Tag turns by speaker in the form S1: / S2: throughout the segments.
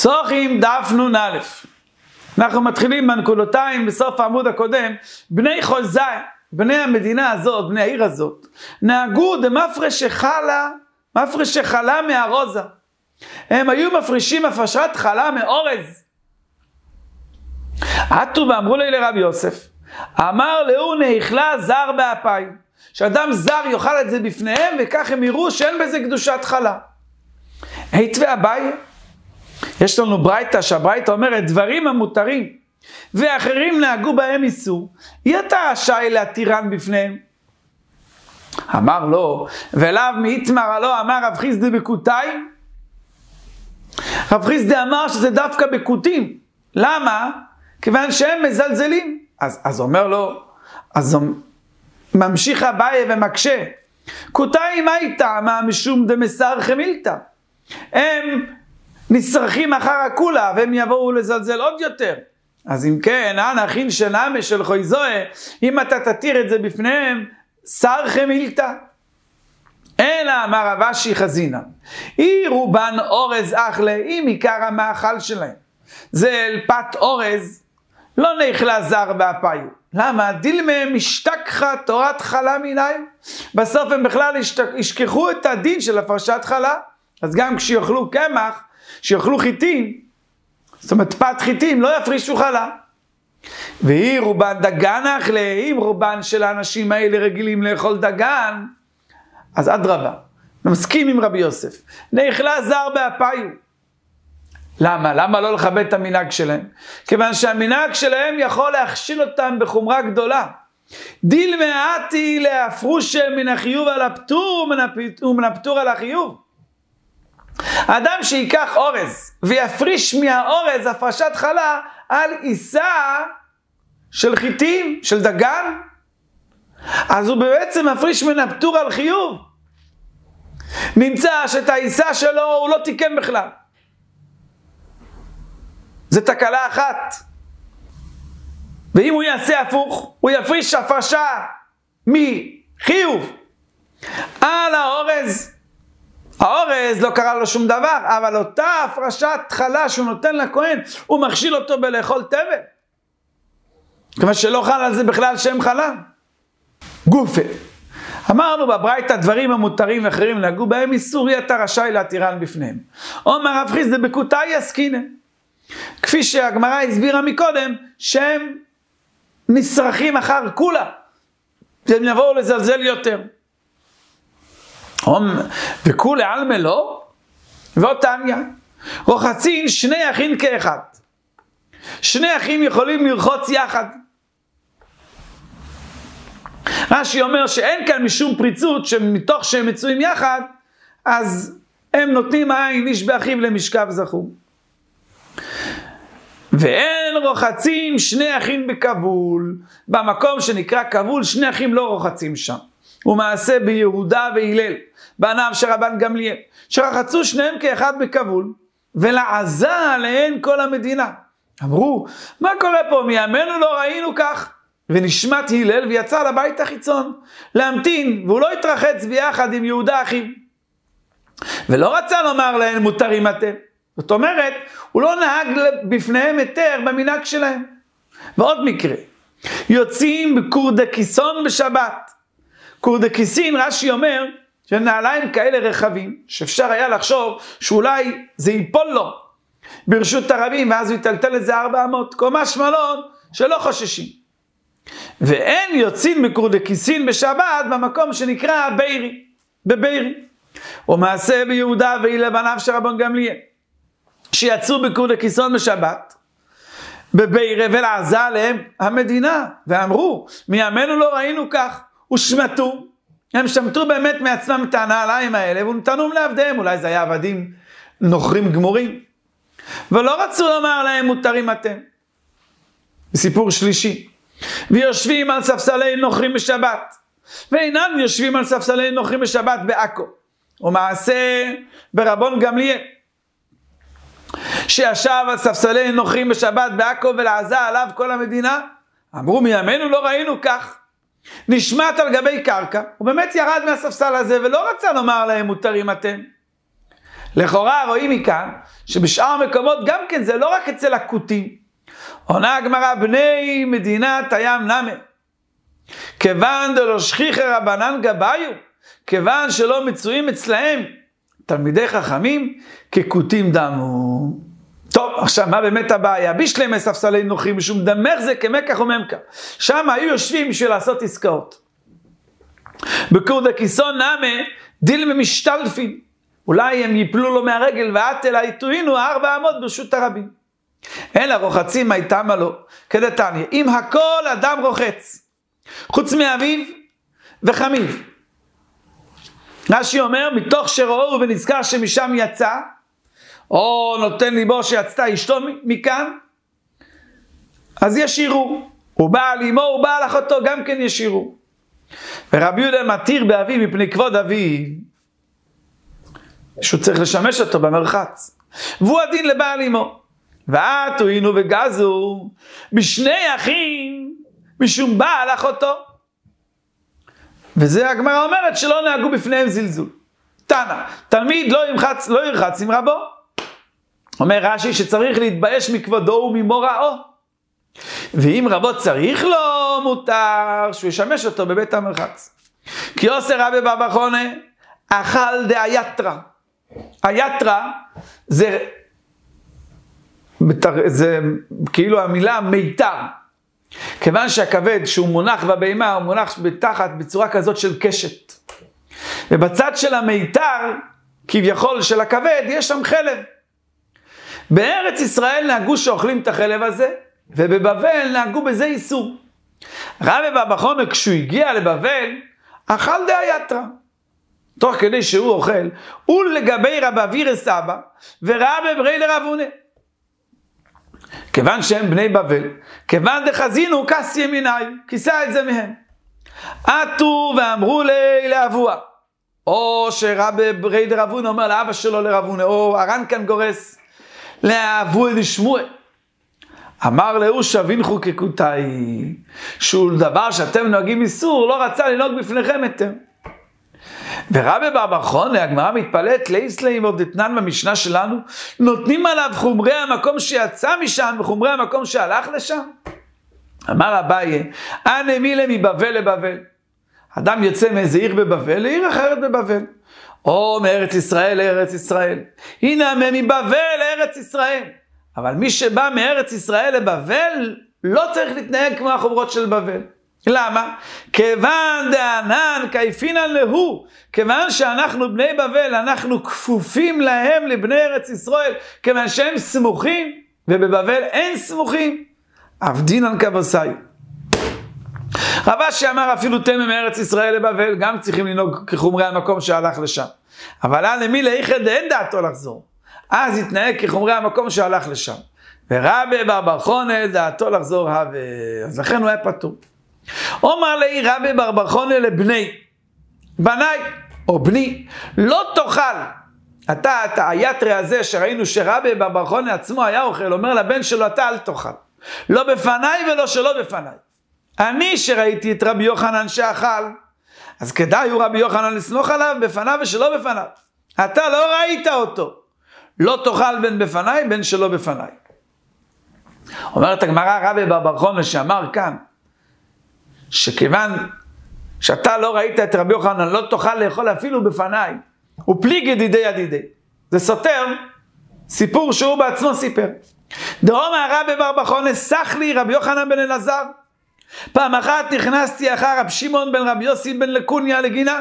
S1: פסוחים דף נ"א. אנחנו מתחילים בנקודותיים בסוף העמוד הקודם. בני חוזי, בני המדינה הזאת, בני העיר הזאת, נהגו מפרש חלה מהרוזה. הם היו מפרישים הפרשת חלה מאורז. עטו ואמרו לי לרבי יוסף, אמר לאו נאכלה זר באפיים, שאדם זר יאכל את זה בפניהם, וכך הם יראו שאין בזה קדושת חלה. היתווה אביי, יש לנו ברייתא, שהברייתא אומרת דברים המותרים ואחרים נהגו בהם איסור, יתה רשאי להתירן בפניהם. אמר לו, ולאו מאיתמר לו, אמר רב חיסדא בקותאי. רב חיסדא אמר שזה דווקא בקותים. למה? כיוון שהם מזלזלים. אז אומר לו, אז ממשיך אביי ומקשה, קותאי מה איתה? מה משום דמסר חמילתא? הם נצרכים אחר הכולה, והם יבואו לזלזל עוד יותר. אז אם כן, אנא שנאמה של חויזוה, אם אתה תתיר את זה בפניהם, שר חמילתא. אלא אמר רב אשי חזינא, אי רובן אורז אחלה, אם עיקר המאכל שלהם זה אל פת אורז, לא נאכלה זר באפיו. למה? דילמה משתכחה תורת חלה מיניים. בסוף הם בכלל ישכחו את הדין של הפרשת חלה. אז גם כשיאכלו קמח, שיאכלו חיטים, זאת אומרת פת חיטים, לא יפרישו חלה. והיא רובן דגן אחלה, אם רובן של האנשים האלה רגילים לאכול דגן, אז אדרבה, מסכים עם רבי יוסף, נאכלה זר באפיו. למה? למה לא לכבד את המנהג שלהם? כיוון שהמנהג שלהם יכול להכשיל אותם בחומרה גדולה. דיל מעטי להפרוש מן החיוב על הפטור ומן הפטור על החיוב. האדם שיקח אורז ויפריש מהאורז הפרשת חלה על עיסה של חיטים, של דגן, אז הוא בעצם מפריש מן הפטור על חיוב. נמצא שאת העיסה שלו הוא לא תיקן בכלל. זה תקלה אחת. ואם הוא יעשה הפוך, הוא יפריש הפרשה מחיוב על האורז. האורז לא קרה לו שום דבר, אבל אותה הפרשת חלה שהוא נותן לכהן, הוא מכשיל אותו בלאכול תבל. כיוון שלא חל על זה בכלל שם חלה. גופה. אמרנו בברייתא דברים המותרים ואחרים נהגו בהם איסור, יתה רשאי להתירן בפניהם. אומר רב חיסדא בקותאי עסקינן. כפי שהגמרא הסבירה מקודם, שהם נצרכים אחר כולה, שהם יבואו לזלזל יותר. וכולי עלמא לא, ואותניה, רוחצין שני אחים כאחד. שני אחים יכולים לרחוץ יחד. רש"י אומר שאין כאן משום פריצות, שמתוך שהם מצויים יחד, אז הם נותנים עין איש באחיו למשכב זכור. ואין רוחצים שני אחים בכבול. במקום שנקרא כבול, שני אחים לא רוחצים שם. ומעשה ביהודה והילל, בניו של רבן גמליאל, שרחצו שניהם כאחד בכבול, ולעזה עליהן כל המדינה. אמרו, מה קורה פה? מימינו לא ראינו כך. ונשמת הילל ויצא לבית החיצון להמתין, והוא לא התרחץ ביחד עם יהודה אחיו. ולא רצה לומר להן מותרים אתם. זאת אומרת, הוא לא נהג בפניהם היתר במנהג שלהם. ועוד מקרה, יוצאים בקורדקיסון בשבת. קורדקיסין, רש"י אומר, שנעליים כאלה רחבים, שאפשר היה לחשוב שאולי זה ייפול לו ברשות הרבים, ואז הוא יטלטל את זה 400, קומה שמלון שלא חוששים. ואין יוצאים בקורדקיסין בשבת במקום שנקרא בירי, בבירי. ומעשה ביהודה והילל בניו של רבן גמליאל, שיצאו בקורדקיסון בשבת, בבירי, ולעזה עליהם המדינה, ואמרו, מימינו לא ראינו כך. ושמטו, הם שמטו באמת מעצמם את הנעליים האלה, ונתנו לעבדיהם, אולי זה היה עבדים נוכרים גמורים, ולא רצו לומר להם מותרים אתם. בסיפור שלישי, ויושבים על ספסלי נוכרים בשבת, ואינם יושבים על ספסלי נוכרים בשבת בעכו. ומעשה ברבון גמליאל, שישב על ספסלי נוכרים בשבת בעכו, ולעזה עליו כל המדינה. אמרו, מימינו לא ראינו כך. נשמט על גבי קרקע, הוא באמת ירד מהספסל הזה ולא רצה לומר להם מותרים אתם. לכאורה רואים מכאן שבשאר המקומות גם כן זה לא רק אצל הכותים. עונה הגמרא, בני מדינת הים נמה, כיוון דלא שכיחי רבנן גבאיו, כיוון שלא מצויים אצלהם תלמידי חכמים, ככותים דמו. טוב, עכשיו מה באמת הבעיה? בשלמי ספסלי נוחים, משום דמך זה כמקח וממקח. שם היו יושבים בשביל לעשות עסקאות. בקור דקיסון נמה, דילמה משתלפים. אולי הם יפלו לו מהרגל, ואת אלה יטוינו 400 ברשות הרבים. אלא רוחצים הייתם לו, כדתניא, אם הכל אדם רוחץ, חוץ מאביו וחמיו. רש"י אומר, מתוך שראו ונזכר שמשם יצא, או נותן ליבו שיצתה אשתו מכאן, אז ישירו. הוא בא לאמו, הוא בא לאחותו, גם כן ישירו. ורבי יהודה מתיר באביו מפני כבוד אביו, שהוא צריך לשמש אותו במרחץ. והוא הדין לבעל אמו. ועתו הינו וגזו בשני אחים משום בעל אחותו. וזה הגמרא אומרת שלא נהגו בפניהם זלזול. תנא, תלמיד לא ירחץ עם רבו. אומר רש"י שצריך להתבייש מכבודו וממוראו. ואם רבו צריך לו, מותר שהוא ישמש אותו בבית המרחץ. כי עושה רבי בר בר חונה אכל דאייתרא. אייתרא זה כאילו המילה מיתר. כיוון שהכבד שהוא מונח בבימה, הוא מונח בתחת בצורה כזאת של קשת. ובצד של המיתר, כביכול של הכבד, יש שם חלב. בארץ ישראל נהגו שאוכלים את החלב הזה, ובבבל נהגו בזה איסור. רבי בר בר חונה כשהוא הגיע לבבל, אכל דאייתרא. תוך כדי שהוא אוכל, ולגבי רב אבירס סבא, ורבי ברי לרב הונא. כיוון שהם בני בבל, כיוון דחזינו כס ימיני, כיסה את זה מהם. עטו ואמרו לאבוה, או שרבי ברי לרב הונא אומר לאבא שלו לרב הונא, או הר"ן כאן גורס, לאבוה לשמואל. אמר להוא שווינחו ככותאי, שהוא דבר שאתם נוהגים איסור, לא רצה לנהוג בפניכם אתם. ורבי בר בר חונה, הגמרא מתפלאת לאיסלעים עוד אתנן במשנה שלנו, נותנים עליו חומרי המקום שיצא משם וחומרי המקום שהלך לשם. אמר אביי, אנא מילה מבבל לבבל. אדם יוצא מאיזה עיר בבבל לעיר אחרת בבבל, או מארץ ישראל לארץ ישראל. הנה מבבל לארץ ישראל. אבל מי שבא מארץ ישראל לבבל לא צריך להתנהג כמו החומרות של בבל. למה? כיוון דענן כיפינן להו, כיוון שאנחנו בני בבל, אנחנו כפופים להם לבני ארץ ישראל, כיוון שהם סמוכים, ובבבל אין סמוכים, עבדינן כבוסאי. רבא שאמר אפילו תמם מארץ ישראל לבבל, גם צריכים לנהוג כחומרי המקום שהלך לשם. אבל למי לאיכד אין דעתו לחזור, אז יתנהג כחומרי המקום שהלך לשם. ורבי בר בר חונה דעתו לחזור הווה, אז לכן הוא היה פטור. אומר לי רבי בר בר חונה לבני, בניי או בני, לא תאכל. אתה האייתרא הזה שראינו שרבי בר בר חונה עצמו היה אוכל, אומר לבן שלו אתה אל תאכל. לא בפניי ולא שלא בפניי. אני שראיתי את רבי יוחנן שאכל, אז כדאי הוא רבי יוחנן לסמוך עליו בפניו ושלא בפניו. אתה לא ראית אותו. לא תאכל בין בפניי בין שלא בפניי. אומרת הגמרא רבי בר בר חונה שאמר כאן, שכיוון שאתה לא ראית את רבי יוחנן, לא תוכל לאכול אפילו בפניי, הוא פליג ידידי ידידי. זה סותר סיפור שהוא בעצמו סיפר. דאמר רבי בר בר חונה סח לי רבי יוחנן בן אלעזר. פעם אחת נכנסתי אחר רב שמעון בן רבי יוסי בן לקוניה לגינה,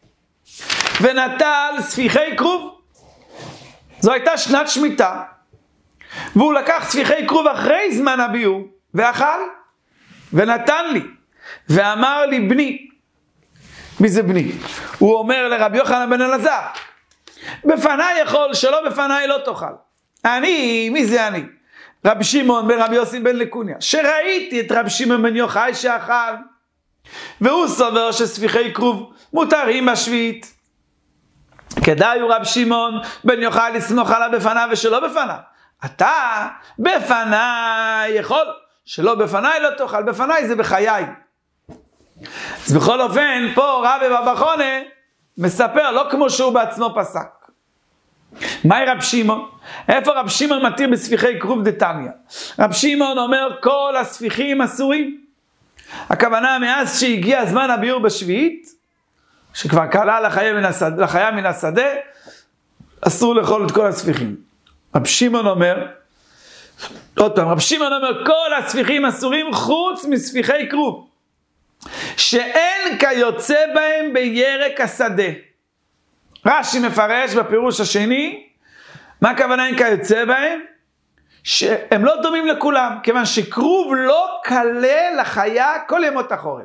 S1: ונטל ספיחי כרוב. זו הייתה שנת שמיטה, והוא לקח ספיחי כרוב אחרי זמן הביאור, ואכל, ונתן לי. ואמר לי בני, מי זה בני? הוא אומר לרבי יוחנן בן אלעזר, בפניי יכול, שלא בפניי לא תאכל. אני, מי זה אני? רבי שמעון בן רבי יוסי בן לקוניה, שראיתי את רבי שמעון בן יוחאי שאכל, והוא סובר שספיחי כרוב מותרים בשביעית. כדאי הוא רבי שמעון בן יוחאי לסמוך עליו בפניו ושלא בפניו. אתה בפניי יכול, שלא בפניי לא תאכל, בפניי זה בחיי. אז בכל אופן, פה רבי בר בר חונה מספר, לא כמו שהוא בעצמו פסק. מהי רב שמעון? איפה רב שמעון מתיר בספיחי כרוב דתניא? רב שמעון אומר כל הספיחים אסורים. הכוונה מאז שהגיע זמן הביאור בשביעית, שכבר קלה לחיה מן השדה, אסור לאכול את כל הספיחים. רב שמעון אומר, עוד פעם, רב שמעון אומר כל הספיחים אסורים חוץ מספיחי כרוב, שאין כיוצא בהם בירק השדה. רש"י מפרש בפירוש השני, מה הכוונה אין כיוצא בהם? שהם לא דומים לכולם, כיוון שכרוב לא קלה לחיה כל ימות החורף.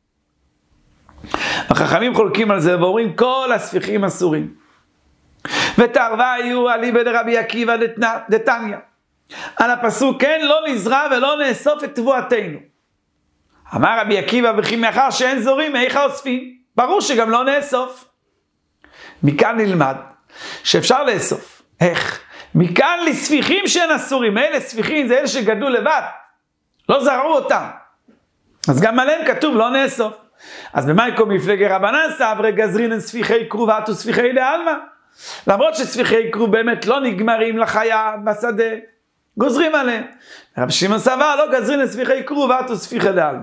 S1: החכמים חולקים על זה ואומרים כל הספיחים אסורים. ותערבה היו אליבא דרבי עקיבא דתניא. על הפסוק כן לא נזרע ולא נאסוף את תבואתנו. אמר רבי עקיבא וכי מאחר שאין זורים איך אוספים? ברור שגם לא נאסוף. מכאן נלמד שאפשר לאסוף. איך? מכאן לספיחים שאין אסורים. אלה ספיחים זה אלה שגדלו לבד, לא זרעו אותם, אז גם עליהם כתוב לא נאסוף. אז במייקו מפלגי רבנן סברי גזרינן ספיחי כרובת וספיחי לעלמא. למרות שספיחי כרוב באמת לא נגמרים לחיה בשדה, גוזרים עליהם. רב שמעון סבר לא גזרינן ספיחי כרובת וספיחי לעלמא.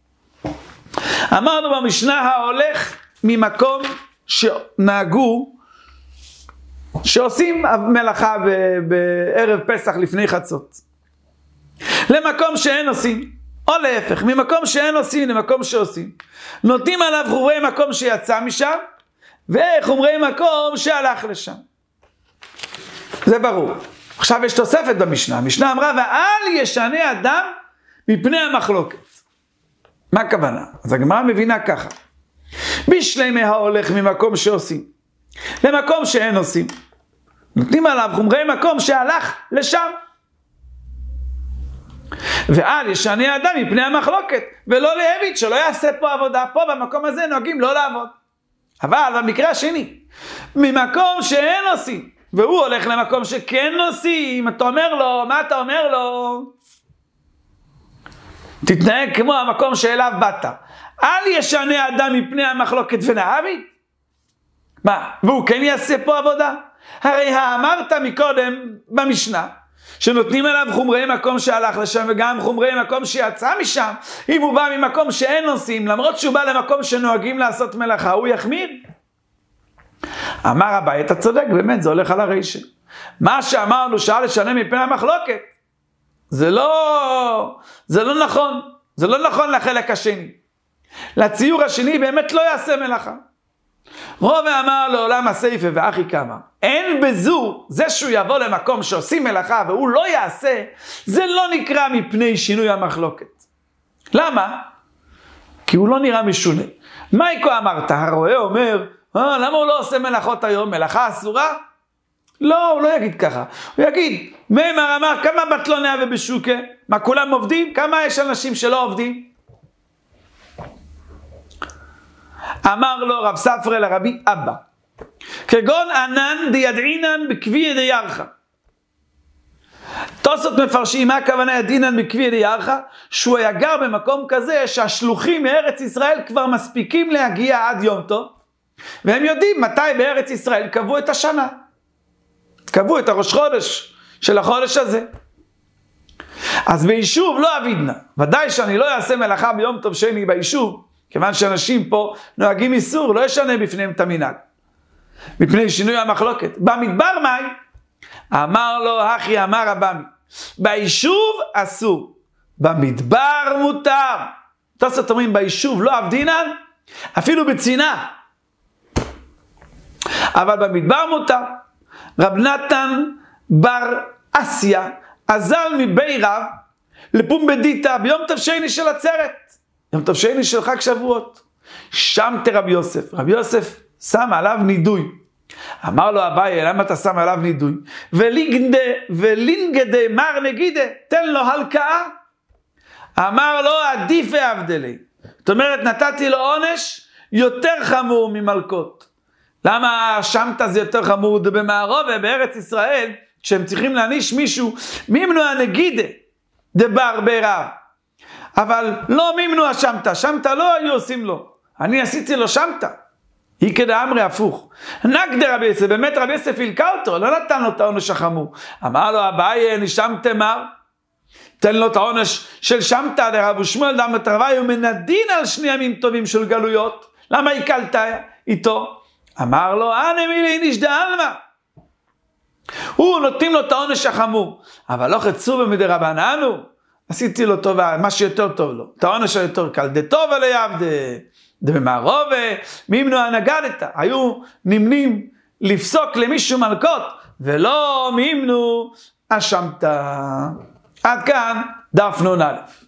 S1: אמרנו במשנה ההולך ממקום שנהגו שעושים מלאכה בערב פסח לפני חצות למקום שאין עושים, או להפך, ממקום שאין עושים למקום שעושים, נותנים עליו חומרי מקום שיצא משם וחומרי מקום שהלך לשם. זה ברור. עכשיו יש תוספת במשנה. המשנה אמרה ואל ישנה אדם מפני המחלוקת. מה הכוונה? אז הגמרא מבינה ככה, בשלמי ההולך ממקום שעושים למקום שאין עושים, נותנים עליו חומרי מקום שהלך לשם. ואל ישנה אדם מפני המחלוקת, ולא להביט שלא יעשה פה עבודה. פה במקום הזה נוהגים לא לעבוד. אבל במקרה השני, ממקום שאין עושים והוא הולך למקום שכן עושים, אתה אומר לו, מה אתה אומר לו? תתנהג כמו המקום שאליו באת. אל ישנה אדם מפני המחלוקת ונהביט. מה? והוא כן יעשה פה עבודה? הרי אמרת מקודם במשנה שנותנים עליו חומרי מקום שהלך לשם וגם חומרי מקום שיצא משם. אם הוא בא ממקום שאין עושים, למרות שהוא בא למקום שנוהגים לעשות מלאכה, הוא יחמיר. אמר אביי, אתה צודק, באמת זה הולך על הרישא. מה שאמרנו שאל ישנה מפני המחלוקת, זה לא נכון. זה לא נכון לחלק השני. לציור השני באמת לא יעשה מלאכה. רובה אמר לעולם הסייפה ואחי כמה, אין בזו, זה שהוא יבוא למקום שעושים מלאכה והוא לא יעשה, זה לא נקרא מפני שינוי המחלוקת. למה? כי הוא לא נראה משונה. מייקו אמרת, הרואה אומר, למה הוא לא עושה מלאכות היום? מלאכה אסורה? לא, הוא לא יגיד ככה. הוא יגיד, מימר אמר, כמה בטלוניה ובשוקה? מה, כולם עובדים? כמה יש אנשים שלא עובדים? אמר לו רב ספרא לרבי אבא, כגון ענן דידעינן בכבי דיירחה. תוספות מפרשים, מה הכוונה ידעינן בכבי דיירחה? שהוא היה גר במקום כזה שהשלוחים מארץ ישראל כבר מספיקים להגיע עד יום טוב, והם יודעים מתי בארץ ישראל קבעו את השנה, קבעו את הראש חודש של החודש הזה. אז ביישוב לא אבידנה, ודאי שאני לא אעשה מלאכה ביום טוב שני ביישוב, כיוון שאנשים פה נוהגים איסור, לא ישנה בפניהם את המנהג, מפני שינוי המחלוקת. במדבר מאי? אמר לו, אחי אמר רבמי, ביישוב אסור, במדבר מותר. תוספות אומרים, ביישוב לא עבדינן, אפילו בצינה, אבל במדבר מותר. רב נתן בר אסיה אזל מבי רב לפומבדיתא ביום תבשני של עצרת, יום תבשני של חג שבועות. שם רבי יוסף, רבי יוסף שם עליו נידוי. אמר לו אביי, למה אתה שם עליו נידוי? ולינגדה מר נגידה, תן לו הלקאה. אמר לו, עדיף ועבדלי. זאת אומרת, נתתי לו עונש יותר חמור ממלכות. למה שמתה זה יותר חמור? במערבה, בארץ ישראל, כשהם צריכים להניש מישהו, מימנו הנגידה, דבר ברב. אבל לא מימנו השמתה, שמתה לא היו עושים לו. אני עשיתי לו שמתה. היא כדאמרי הפוך. נגדי רבי יוסף, באמת רבי יוסף הלקה אותו, לא נתן לו את העונש החמור. אמר לו, אביי, נשמתם מר? תן לו את העונש של שמתה, דרב ושמואל דם ותרווי, הוא מנדין על 2 ימים טובים של גלויות. למה הקלת איתו? אמר לו, אנא מילי נשדה עלמא. הוא נותנים לו את העונש החמור, אבל לא חצו במדרבננו, עשיתי לו טובה, מה שיותר טוב לו, את העונש היותר קל, דטוב עלי עבדה, דמערובה, מימנו הנגדת, היו נמנים לפסוק למישהו מלכות, ולא מימנו אשמת. עד כאן דף נ"א.